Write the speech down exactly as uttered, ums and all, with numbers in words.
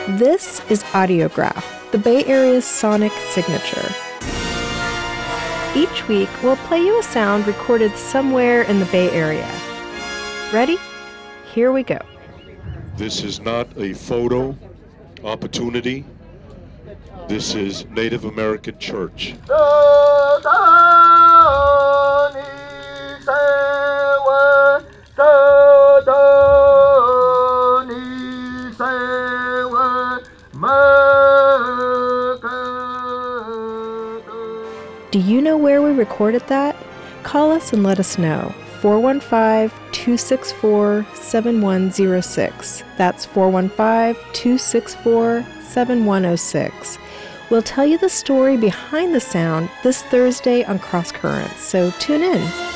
This is Audiograph, the Bay Area's sonic signature. Each week, we'll play you a sound recorded somewhere in the Bay Area. Ready? Here we go. This is not a photo opportunity. This is Native American church. Do you know where we recorded that? Call us and let us know. four one five, two six four, seven one zero six. That's four one five, two six four, seven one zero six. We'll tell you the story behind the sound this Thursday on Cross Currents, so tune in.